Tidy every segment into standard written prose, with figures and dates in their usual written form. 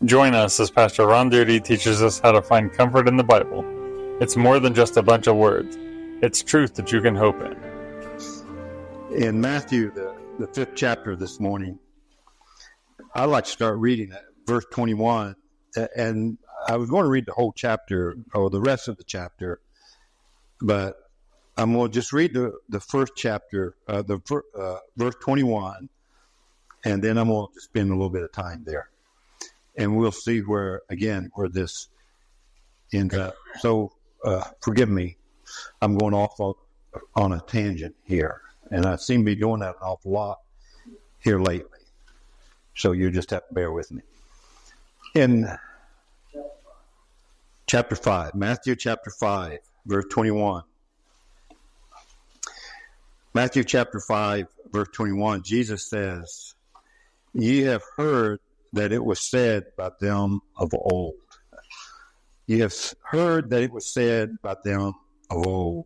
Join us as Pastor Ron Duty teaches us how to find comfort in the Bible. It's more than just a bunch of words. It's truth that you can hope in. In Matthew, the 5th chapter this morning, I'd like to start reading at verse 21. And I was going to read the whole chapter, or the rest of the chapter, but I'm going to just read the first chapter, verse 21, and then I'm going to spend a little bit of time there. And we'll see where this ends up. So forgive me, I'm going off on a tangent here. And I seem to be doing that an awful lot here lately. So you just have to bear with me. In chapter 5, Matthew chapter 5, verse 21. Matthew chapter 5, verse 21, Jesus says, "Ye have heard that it was said by them of old." Ye have heard that it was said by them of old,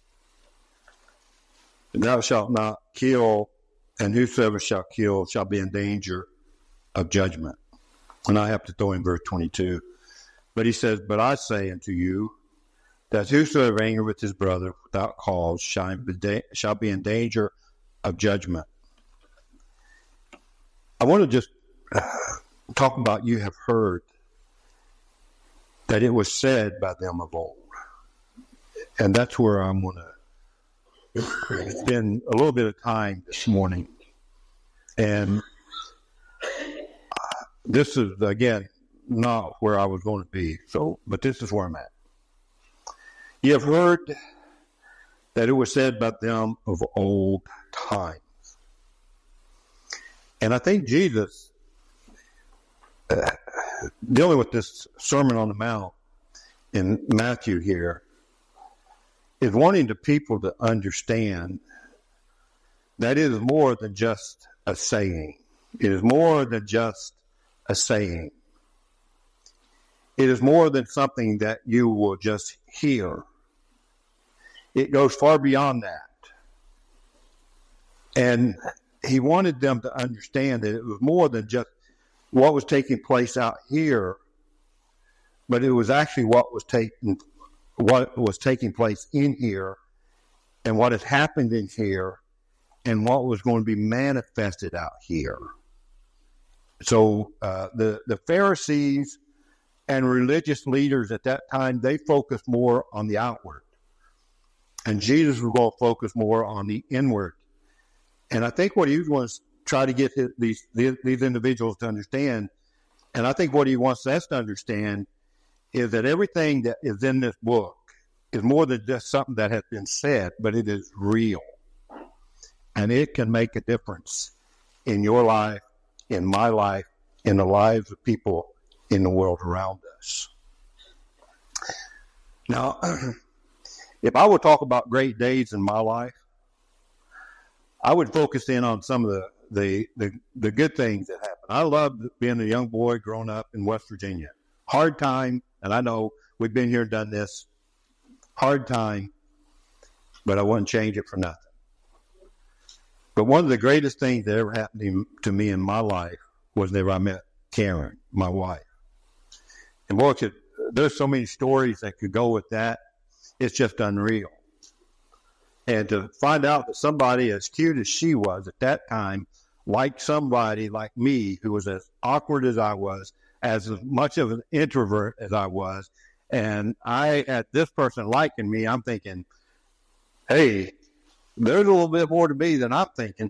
"Thou shalt not kill, and whosoever shall kill shall be in danger of judgment." And I have to throw in verse 22. But he says, "But I say unto you, that whosoever angereth his brother without cause shall be in danger of judgment." I want to just talk about you have heard that it was said by them of old. And that's where I'm going to spend a little bit of time this morning. And this is, again, not where I was going to be. But this is where I'm at. You have heard that it was said by them of old times. And I think Jesus, dealing with this Sermon on the Mount in Matthew here, is wanting the people to understand that it is more than just a saying. It is more than just a saying. It is more than something that you will just hear. It goes far beyond that. And he wanted them to understand that it was more than just what was taking place out here, but it was actually what was taking place in here, and what had happened in here, and what was going to be manifested out here. So the Pharisees and religious leaders at that time, they focused more on the outward. And Jesus was going to focus more on the inward. And I think what he was going to try to get these individuals to understand, and I think what he wants us to understand, is that everything that is in this book is more than just something that has been said, but it is real. And it can make a difference in your life, in my life, in the lives of people in the world around us. Now, if I would talk about great days in my life, I would focus in on some of the good things that happened. I loved being a young boy growing up in West Virginia. Hard time, and I know we've been here and done this. Hard time, but I wouldn't change it for nothing. But one of the greatest things that ever happened to me in my life was whenever I met Karen, my wife. And boy, there's so many stories that could go with that. It's just unreal. And to find out that somebody as cute as she was at that time, like somebody like me, who was as awkward as I was, as much of an introvert as I was, and I had this person liking me, I'm thinking, hey, there's a little bit more to me than I'm thinking.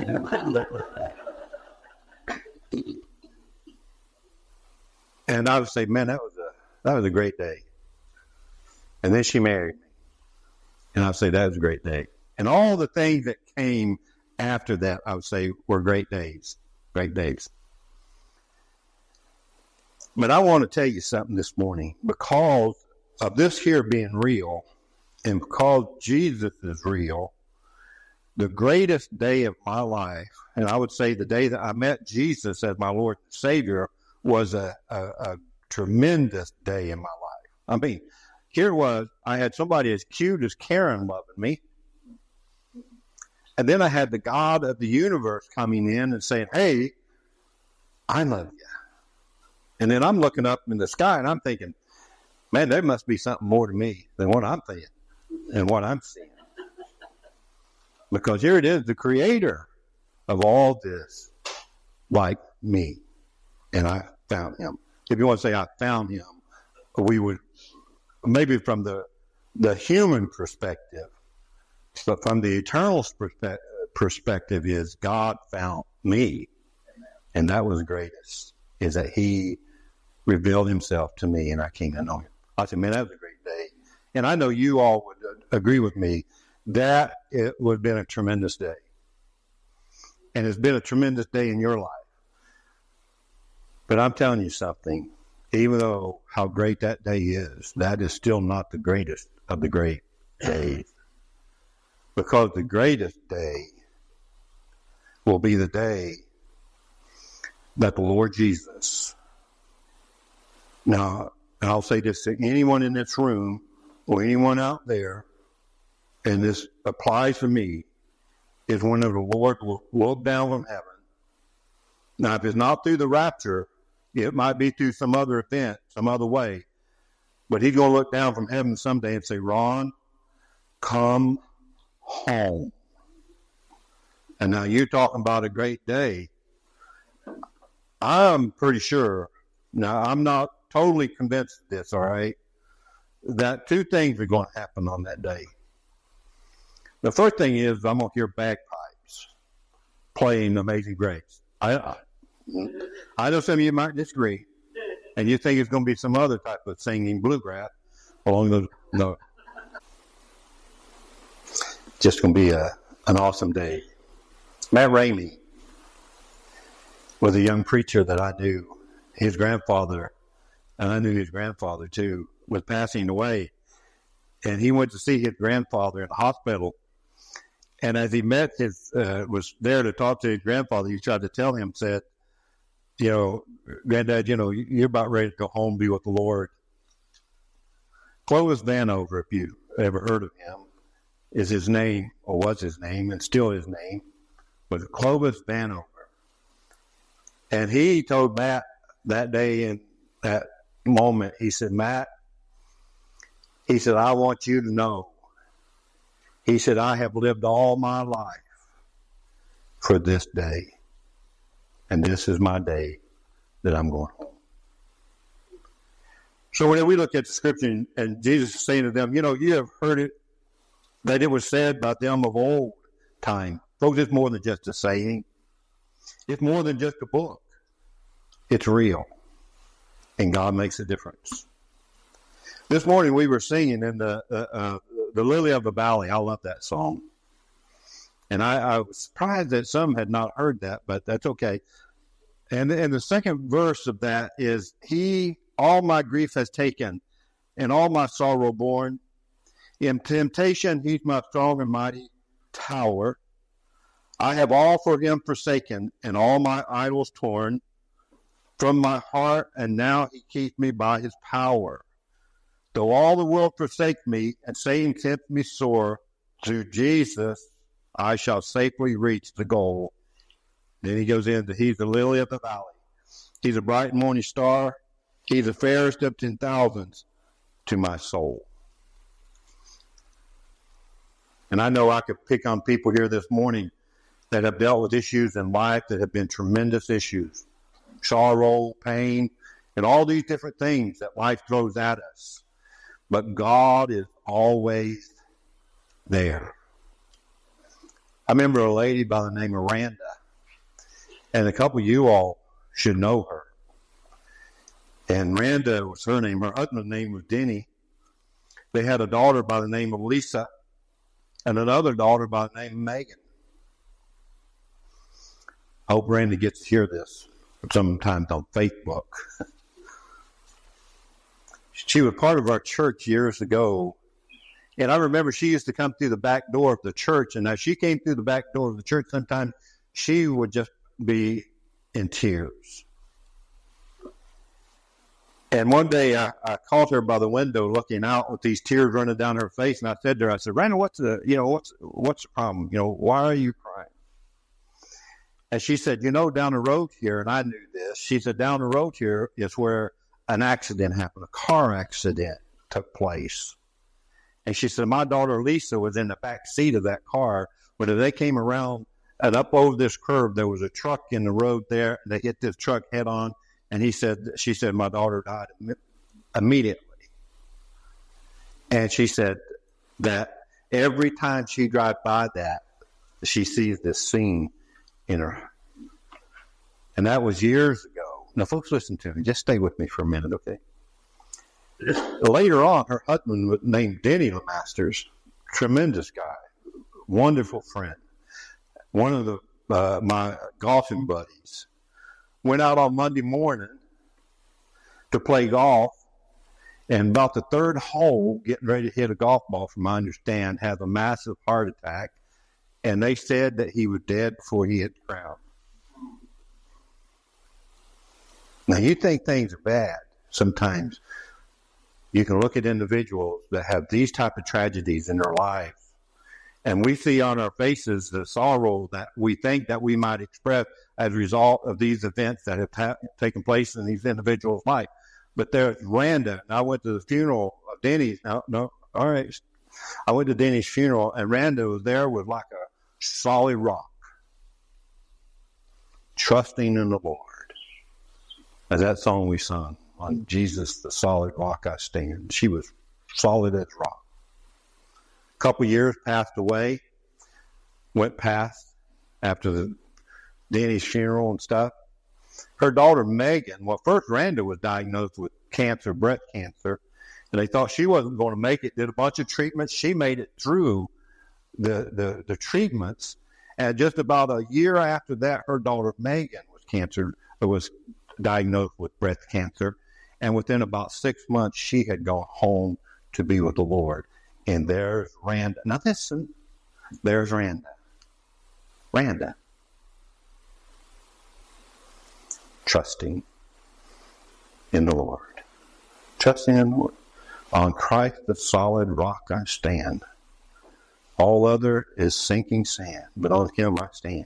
And I would say, man, that was a great day. And then she married me. And I would say that was a great day. And all the things that came after that, I would say, were great days. Great days. But I want to tell you something this morning. Because of this here being real, and because Jesus is real, the greatest day of my life, and I would say the day that I met Jesus as my Lord and Savior, was a tremendous day in my life. I mean, here was, I had somebody as cute as Karen loving me. And then I had the God of the universe coming in and saying, hey, I love you. And then I'm looking up in the sky and I'm thinking, man, there must be something more to me than what I'm thinking and what I'm seeing. Because here it is, the creator of all this, like me. And I found him. If you want to say I found him, we would, maybe from the human perspective, but from the eternal perspective is God found me. And that was the greatest, is that he revealed himself to me and I came to know him. I said, man, that was a great day. And I know you all would agree with me that it would have been a tremendous day. And it's been a tremendous day in your life. But I'm telling you something, even though how great that day is, that is still not the greatest of the great days. Because the greatest day will be the day that the Lord Jesus, now, and I'll say this to anyone in this room or anyone out there, and this applies to me, is when the Lord will look down from heaven. Now, if it's not through the rapture, it might be through some other event, some other way. But he's going to look down from heaven someday and say, Ron, come home. And now you're talking about a great day. I'm pretty sure, now I'm not totally convinced of this, all right, that two things are going to happen on that day. The first thing is I'm going to hear bagpipes playing Amazing Grace. I know some of you might disagree, and you think it's going to be some other type of singing bluegrass along those. No, just going to be an awesome day. Matt Ramey was a young preacher that I knew. His grandfather, and I knew his grandfather too, was passing away, and he went to see his grandfather in the hospital. And as he met was there to talk to his grandfather, he tried to tell him, said, you know, Granddad, you know, you're about ready to go home, be with the Lord. Clovis Vanover, if you ever heard of him, is his name, or was his name, and still his name, was Clovis Vanover. And he told Matt that day in that moment, he said, Matt, he said, I want you to know, he said, I have lived all my life for this day. And this is my day that I'm going home. So when we look at the scripture and Jesus is saying to them, you know, you have heard it, that it was said about them of old time. Folks, it's more than just a saying. It's more than just a book. It's real. And God makes a difference. This morning we were singing in the Lily of the Valley. I love that song. And I was surprised that some had not heard that, but that's okay. And the second verse of that is, He all my grief has taken, and all my sorrow borne. In temptation he's my strong and mighty tower. I have all for him forsaken, and all my idols torn from my heart, and now he keeps me by his power. Though all the world forsake me, and Satan tempt me sore, through Jesus I shall safely reach the goal. Then he goes into, he's the lily of the valley. He's a bright morning star. He's the fairest of 10,000s to my soul. And I know I could pick on people here this morning that have dealt with issues in life that have been tremendous issues. Sorrow, pain, and all these different things that life throws at us. But God is always there. I remember a lady by the name of Randa, and a couple of you all should know her. And Randa was her name. Her husband's name was Denny. They had a daughter by the name of Lisa, and another daughter by the name of Megan. I hope Randa gets to hear this sometimes on Facebook. She was part of our church years ago. And I remember she used to come through the back door of the church. And as she came through the back door of the church, sometimes she would just be in tears. And one day I caught her by the window looking out with these tears running down her face. And I said to her, I said, Randa, what's the problem? Why are you crying? And she said, down the road here, and I knew this, she said, down the road here is where an accident happened. A car accident took place. And she said, my daughter Lisa was in the back seat of that car. When they came around and up over this curve, there was a truck in the road there. And they hit this truck head on. And she said, my daughter died immediately. And she said that every time she drives by that, she sees this scene in her. And that was years ago. Now, folks, listen to me. Just stay with me for a minute, okay? Later on, her husband was named Denny LeMasters, tremendous guy, wonderful friend, one of my golfing buddies. Went out on Monday morning to play golf, and about the third hole, getting ready to hit a golf ball, from my understand, had a massive heart attack, and they said that he was dead before he hit the ground. Now, you think things are bad sometimes. You can look at individuals that have these type of tragedies in their life, and we see on our faces the sorrow that we think that we might express as a result of these events that have taken place in these individuals' life. But there's Randa, and I went to the funeral of Denny's. No, all right. I went to Denny's funeral, and Randa was there with like a solid rock, trusting in the Lord. As that song we sung, on Jesus, the solid rock I stand. She was solid as rock. A couple years passed away, went past after the Denny's funeral and stuff. Her daughter, Megan, first Randa was diagnosed with cancer, breast cancer, and they thought she wasn't going to make it, did a bunch of treatments. She made it through the treatments, and just about a year after that, her daughter, Megan, was diagnosed with breast cancer, and within about 6 months, she had gone home to be with the Lord. And there's Randa. Now listen, there's Randa. Randa. Trusting in the Lord. Trusting in the Lord. On Christ, the solid rock I stand. All other is sinking sand, but on Him I stand.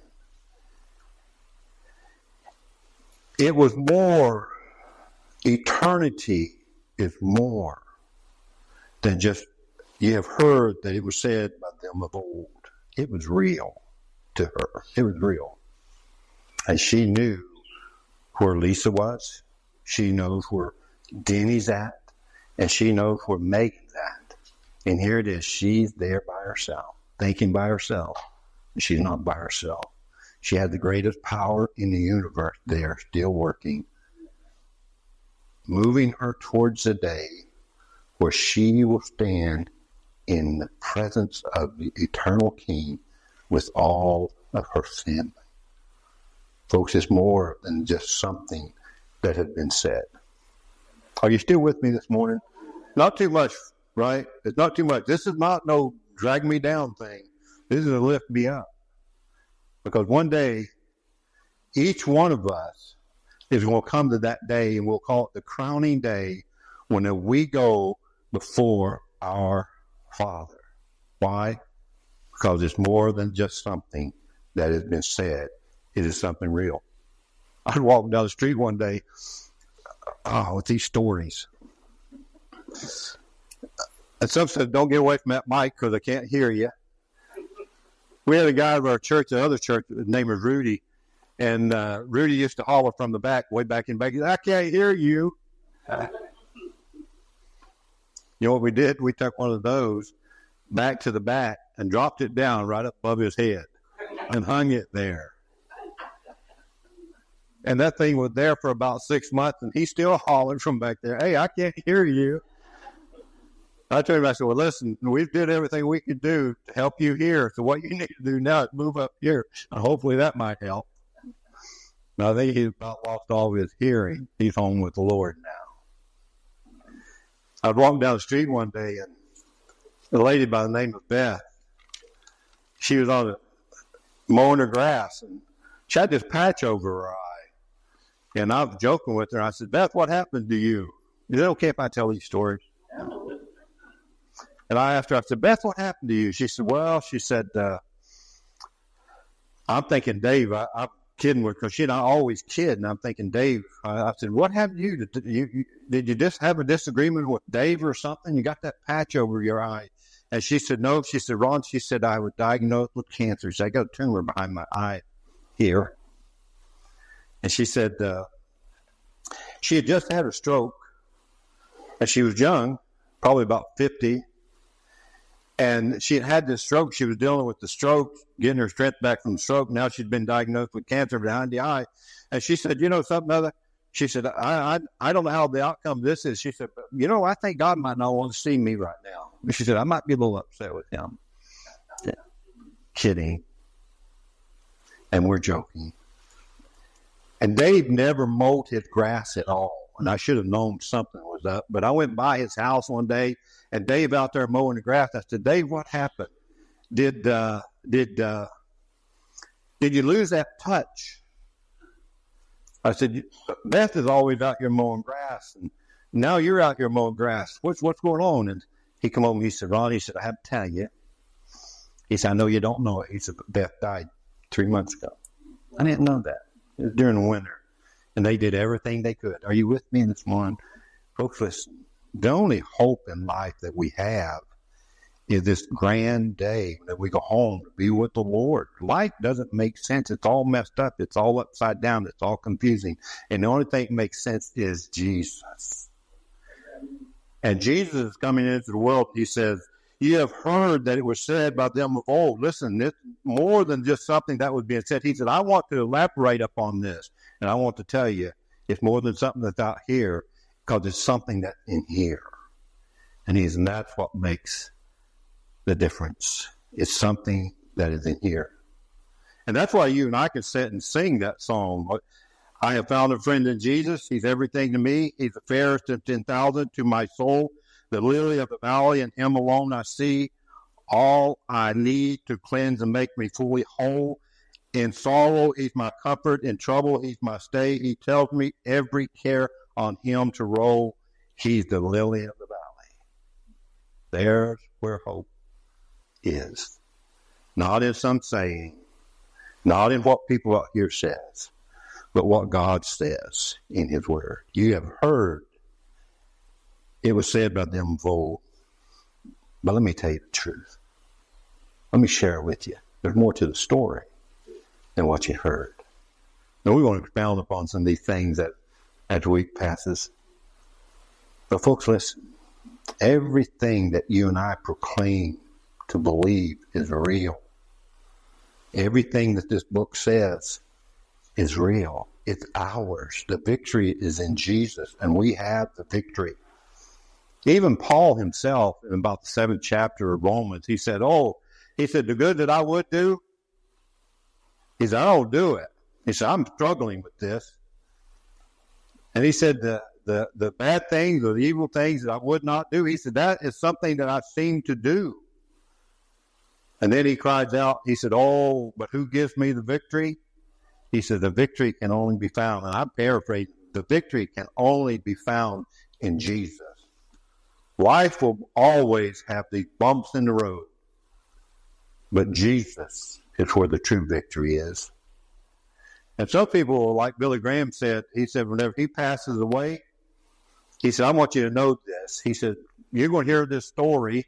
It was more. Eternity is more than just, you have heard that it was said by them of old. It was real to her. It was real. And she knew where Lisa was. She knows where Denny's at. And she knows where Megan's at. And here it is. She's there by herself, thinking by herself. She's not by herself. She had the greatest power in the universe there, still working, moving her towards the day where she will stand in the presence of the eternal King with all of her family. Folks, it's more than just something that had been said. Are you still with me this morning? Not too much, right? It's not too much. This is not no drag me down thing. This is a lift me up. Because one day, each one of us is going to come to that day, and we'll call it the crowning day, when we go before our Father. Why? Because it's more than just something that has been said. It is something real. I was walking down the street one day with these stories. And some said, don't get away from that mic because I can't hear you. We had a guy at our church, the other church, his name was Rudy. And Rudy used to holler from the back, way back in back. He said, I can't hear you. You know what we did? We took one of those back to the back and dropped it down right up above his head and hung it there. And that thing was there for about 6 months, and he still hollered from back there, hey, I can't hear you. I told him, I said, well, listen, we did everything we could do to help you here. So what you need to do now is move up here, and hopefully that might help. Now, I think he's about lost all of his hearing. He's home with the Lord now. I was walking down the street one day, and a lady by the name of Beth, she was mowing her grass, and she had this patch over her eye. And I was joking with her. I said, Beth, what happened to you? Is it okay if I tell these stories? And I asked her, I said, Beth, what happened to you? She said, well, I'm thinking, Dave, kidding with her because I always kid. And I'm thinking, Dave, I said, what happened to you? Did you just have a disagreement with Dave or something? You got that patch over your eye. And she said, no. She said, Ron, she said, I was diagnosed with cancer. She said, I got a tumor behind my eye here. And she said, she had just had a stroke. And she was young, probably about 50. And she had this stroke. She was dealing with the stroke, getting her strength back from the stroke. Now she'd been diagnosed with cancer behind the eye. And she said, you know something other? She said, I don't know how the outcome of this is. She said, but, you know, I think God might not want to see me right now. She said, I might be a little upset with him. Yeah. Kidding. And we're joking. And Dave never mowed his grass at all. And I should have known something was up. But I went by his house one day, and Dave out there mowing the grass. I said, Dave, what happened? Did you lose that touch? I said, Beth is always out here mowing grass, and now you're out here mowing grass. What's going on? And he come over and he said, Ron, he said, I have to tell you. He said, I know you don't know it. He said, Beth died 3 months ago. I didn't know that. It was during the winter. And they did everything they could. Are you with me this morning? Folks, listen, the only hope in life that we have is this grand day that we go home to be with the Lord. Life doesn't make sense. It's all messed up. It's all upside down. It's all confusing. And the only thing that makes sense is Jesus. And Jesus is coming into the world. He says, you have heard that it was said by them of old. Listen, it's more than just something that was being said. He said, I want to elaborate upon this. And I want to tell you, it's more than something that's out here, because it's something that's in here. And that's what makes the difference. It's something that is in here. And that's why you and I can sit and sing that song. I have found a friend in Jesus. He's everything to me. He's the fairest of 10,000 to my soul. The lily of the valley, and him alone I see. All I need to cleanse and make me fully whole. In sorrow, he's my comfort. In trouble, he's my stay. He tells me every care on him to roll. He's the lily of the valley. There's where hope is. Not in some saying, not in what people out here says, but what God says in his word. You have heard it was said by them of old. But let me tell you the truth. Let me share it with you. There's more to the story than what you heard. Now, we want to expound upon some of these things that as the week passes. But folks, listen. Everything that you and I proclaim to believe is real. Everything that this book says is real. It's ours. The victory is in Jesus, and we have the victory. Even Paul himself, in about the 7th chapter of Romans, he said, the good that I would do, he said, I don't do it. He said, I'm struggling with this. And he said, the bad things or the evil things that I would not do, he said, that is something that I seem to do. And then he cries out, he said, but who gives me the victory? He said, the victory can only be found, and I'm paraphrasing, the victory can only be found in Jesus. Life will always have these bumps in the road, but Jesus is where the true victory is. And some people, like Billy Graham said, he said, whenever he passes away, he said, I want you to know this. He said, you're going to hear this story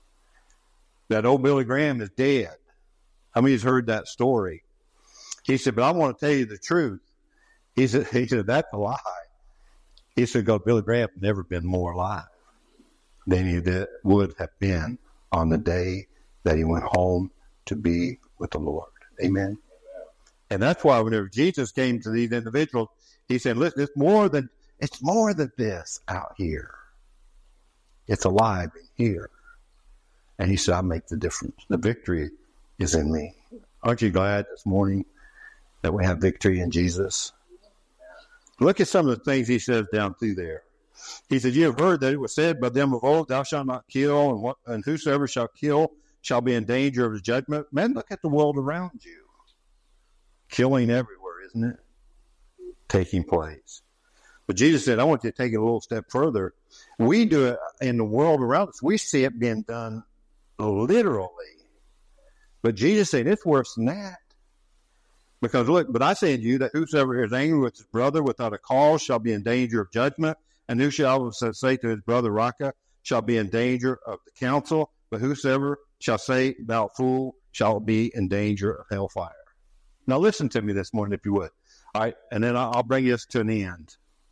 that old Billy Graham is dead. How many has heard that story? He said, but I want to tell you the truth. He said, that's a lie. He said, because Billy Graham had never been more alive than he would have been on the day that he went home to be with the Lord. Amen. And that's why whenever Jesus came to these individuals, he said, listen, it's more than this out here. It's alive in here. And he said, I make the difference. The victory is in me. Aren't you glad this morning that we have victory in Jesus? Look at some of the things he says down through there. He said, you have heard that it was said by them of old, thou shalt not kill, and whosoever shall kill shall be in danger of his judgment. Man, look at the world around you. Killing everywhere, isn't it? Taking place. But Jesus said, I want you to take it a little step further. We do it in the world around us. We see it being done literally. But Jesus said, it's worse than that. Because look, but I say unto you that whosoever is angry with his brother without a cause shall be in danger of judgment, and whosoever shall say to his brother Raca shall be in danger of the council, but whosoever shall say thou fool shall be in danger of hellfire. Now listen to me this morning, if you would. All right, and then I'll bring this to an end.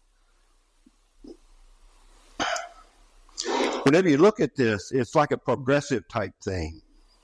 Whenever you look at this, it's like a progressive type thing.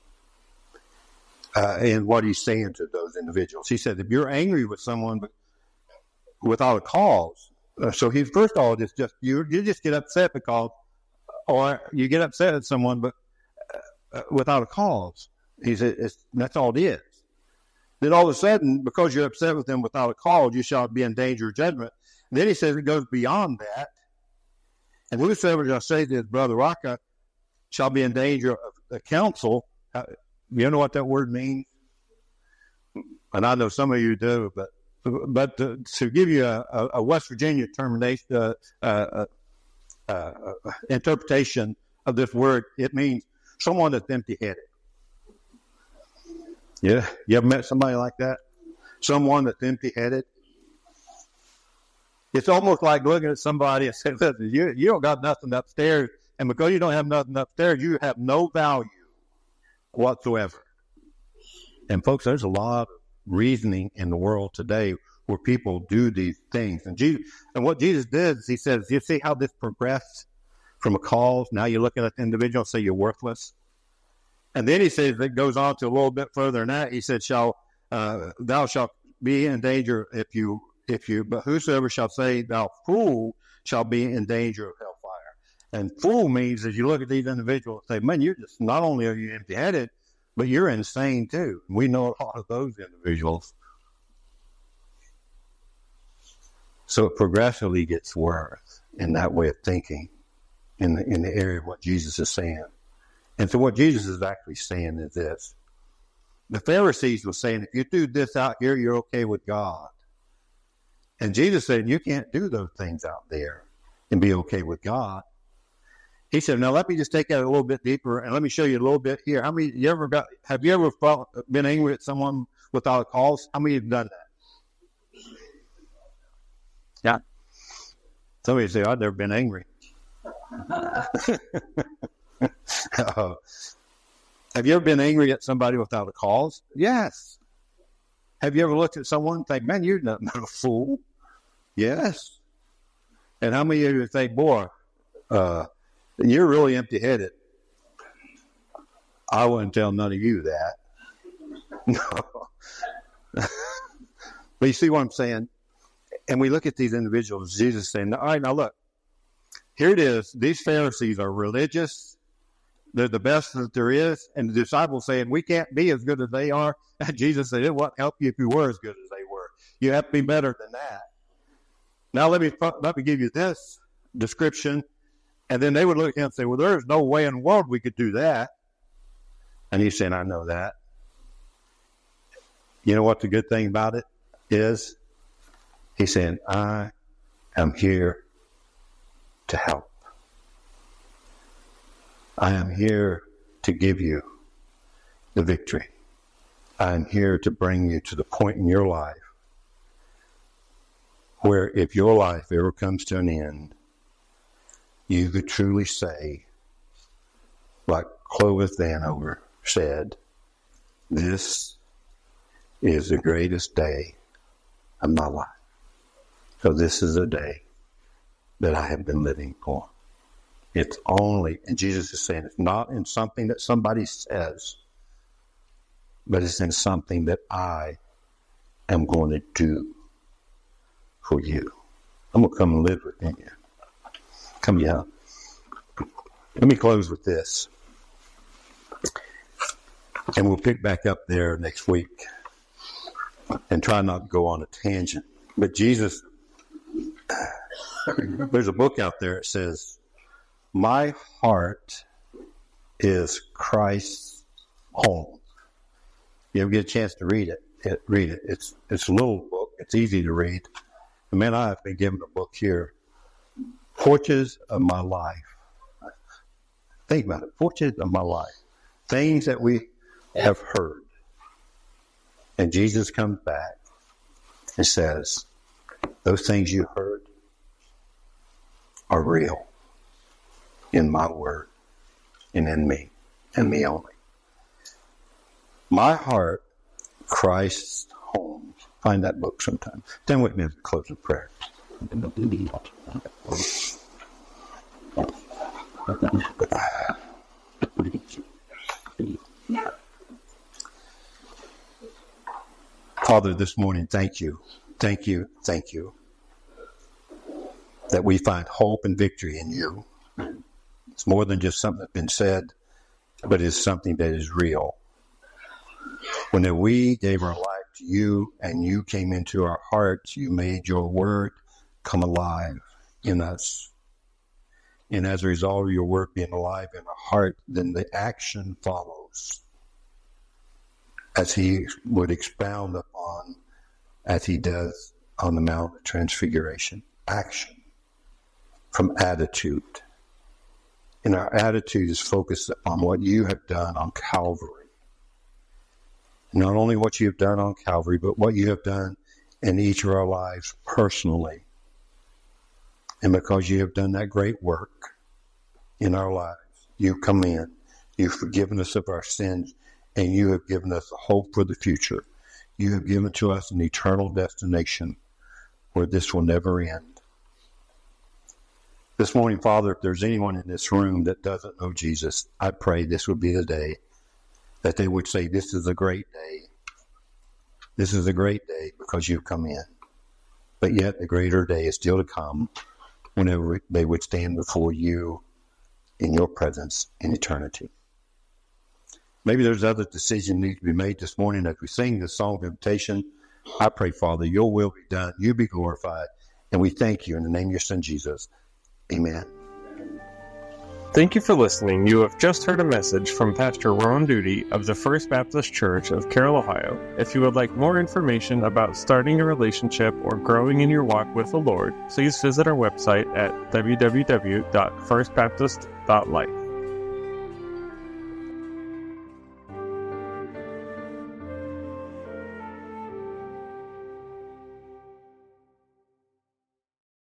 And what he's saying to those individuals. He said, if you're angry with someone without a cause, so he first of all, it's just you just get upset because, or you get upset at someone, but without a cause. He said, that's all it is. Then all of a sudden, because you're upset with them without a cause, you shall be in danger of judgment. And then he says it goes beyond that. And whosoever shall say to his brother Raca shall be in danger of the council. You know what that word means? And I know some of you do, but to give you a West Virginia termination, interpretation of this word, it means someone that's empty-headed. Yeah, you ever met somebody like that? Someone that's empty-headed? It's almost like looking at somebody and saying, listen, you don't got nothing upstairs, and because you don't have nothing upstairs, you have no value whatsoever. And folks, there's a lot of reasoning in the world today where people do these things. And what Jesus did is he says, you see how this progressed from a cause? Now you're looking at the individual and say you're worthless. And then he says, it goes on to a little bit further than that. He said, thou shalt be in danger but whosoever shall say thou fool shall be in danger of hellfire. And fool means, as you look at these individuals, say, man, you're just, not only are you empty-headed, but you're insane too. We know a lot of those individuals. So it progressively gets worse in that way of thinking in the area of what Jesus is saying. And so what Jesus is actually saying is this. The Pharisees were saying, if you do this out here, you're okay with God. And Jesus said, you can't do those things out there and be okay with God. He said, now let me just take that a little bit deeper and let me show you a little bit here. Have you ever been angry at someone without a cause? How many have done that? Yeah. Somebody say, I've never been angry. Have you ever been angry at somebody without a cause? Yes. Have you ever looked at someone and think, man, you're not a fool? Yes. And how many of you think, boy, you're really empty-headed? I wouldn't tell none of you that. No. But you see what I'm saying? And we look at these individuals, Jesus saying, all right, now look, here it is. These Pharisees are religious. They're the best that there is. And the disciples saying, we can't be as good as they are. And Jesus said, it wouldn't help you if you were as good as they were. You have to be better than that. Now let me give you this description. And then they would look at him and say, well, there's no way in the world we could do that. And he's saying, I know that. You know what the good thing about it is? He's saying, I am here to help. I am here to give you the victory. I am here to bring you to the point in your life where if your life ever comes to an end, you could truly say, like Clovis Vanover said, this is the greatest day of my life. So this is a day that I have been living for. It's only, and Jesus is saying, it's not in something that somebody says, but it's in something that I am going to do for you. I'm going to come and live within you. Come here. Let me close with this. And we'll pick back up there next week and try not to go on a tangent. But Jesus, there's a book out there that says, my heart is Christ's home. You ever get a chance to read it? Read it. It's a little book. It's easy to read. And man, I have been given a book here. Portraits of my life. Think about it. Portraits of my life. Things that we have heard. And Jesus comes back and says, those things you heard are real in my word and in me, and me only. My heart, Christ's home. Find that book sometime. Stand with me as we close in prayer. Father, this morning, thank you that we find hope and victory in you. It's more than just something that's been said, but it's something that is real. When we gave our life to you and you came into our hearts, you made your word come alive in us. And as a result of your word being alive in our heart, then the action follows. As he would expound upon, as he does on the Mount of Transfiguration. Action from attitude. And our attitude is focused on what you have done on Calvary. Not only what you have done on Calvary, but what you have done in each of our lives personally. And because you have done that great work in our lives, you come in, you've forgiven us of our sins, and you have given us a hope for the future. You have given to us an eternal destination where this will never end. This morning, Father, if there's anyone in this room that doesn't know Jesus, I pray this would be the day that they would say, this is a great day. This is a great day because you've come in. But yet the greater day is still to come whenever they would stand before you in your presence in eternity. Maybe there's other decisions need to be made this morning as we sing this song of invitation. I pray, Father, your will be done, you be glorified, and we thank you in the name of your Son, Jesus. Amen. Thank you for listening. You have just heard a message from Pastor Ron Duty of the First Baptist Church of Carroll, Ohio. If you would like more information about starting a relationship or growing in your walk with the Lord, please visit our website at www.firstbaptist.life.